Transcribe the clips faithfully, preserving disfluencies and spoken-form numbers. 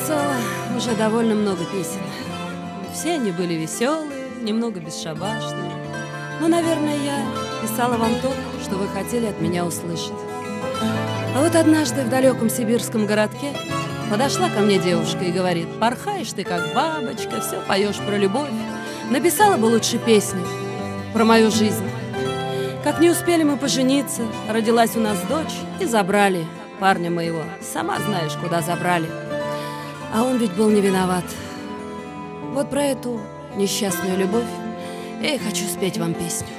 написала уже довольно много песен. Все они были веселые, немного бесшабашные. Но, наверное, я писала вам то, что вы хотели от меня услышать. А вот однажды в далеком сибирском городке подошла ко мне девушка и говорит: «Порхаешь ты, как бабочка, все поешь про любовь. Написала бы лучше песню про мою жизнь. Как не успели мы пожениться, родилась у нас дочь, и забрали парня моего. Сама знаешь, куда забрали. А он ведь был не виноват». Вот про эту несчастную любовь я и хочу спеть вам песню.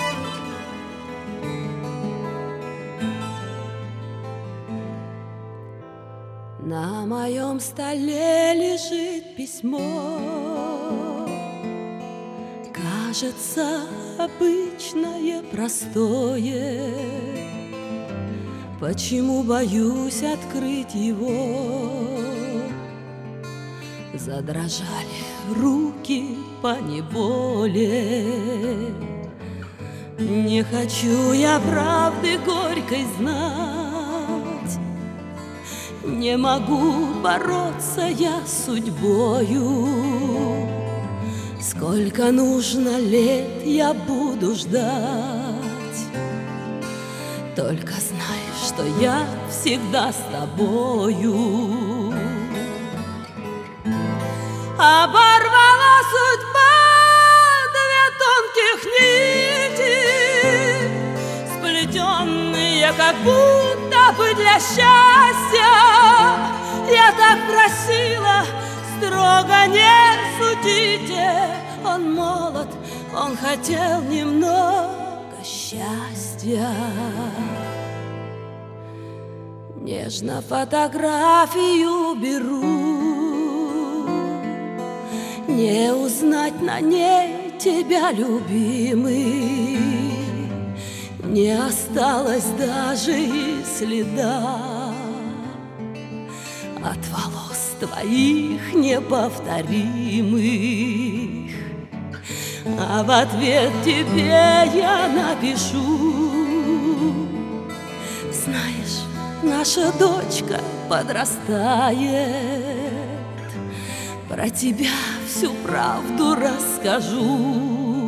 На моем столе лежит письмо, кажется, обычное, простое. Почему боюсь открыть его? Задрожали руки поневоле. Не хочу я правды горькой знать, не могу бороться я с судьбою. Сколько нужно лет я буду ждать. Только знай, что я всегда с тобою. Оборвала судьба две тонких нити, сплетенные как будто бы для счастья. Я так просила, строго не судите. Он молод, он хотел немного счастья. Нежно фотографию беру, не узнать на ней тебя, любимый. Не осталось даже и следа от волос твоих неповторимых. А в ответ тебе я напишу: знаешь, наша дочка подрастает, про тебя всю правду расскажу.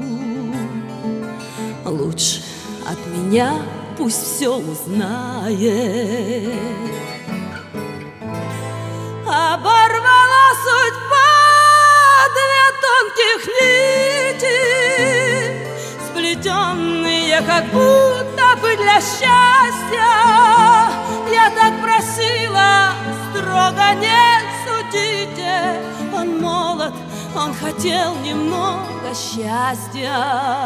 Лучше от меня пусть все узнает. Оборвала судьба две тонких нити, сплетенные как будто бы для счастья. Я так просила, строго не судите. Он молод, он хотел немного счастья.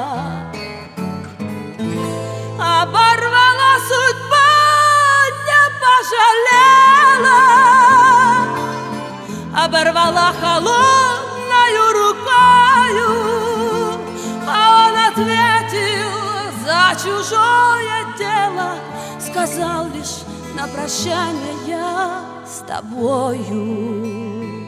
Оборвала судьба, не пожалела, оборвала холодною рукою. А он ответил за чужое дело, сказал лишь на прощание: я с тобою.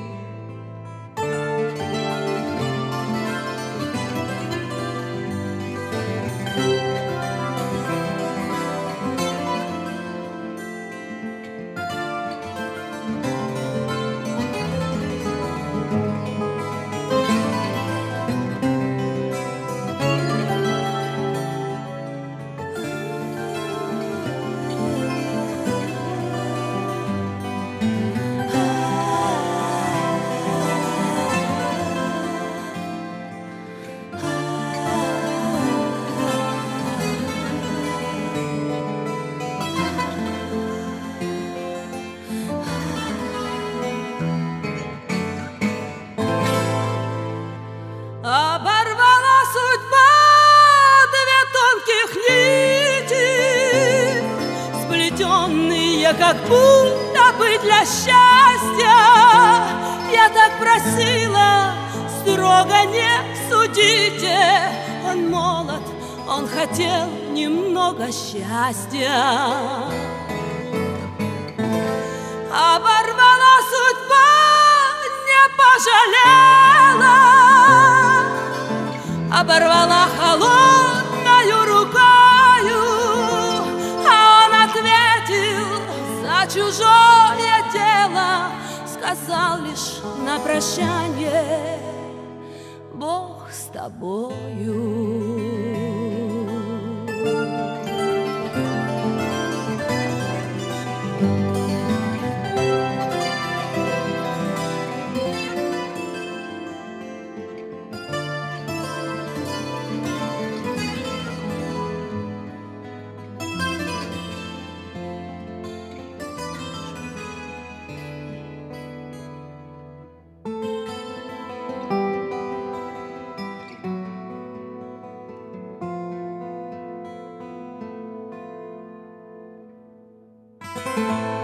Оборвала судьба две тонких нити, сплетенные как будто бы для счастья. Я так просила, строго не судите. Он молод, он хотел немного счастья. Оборвала судьба, не пожалела, оборвала холодною рукою. А он ответил за чужое дело, сказал сказал лишь на прощание: Бог с тобою. Thank you.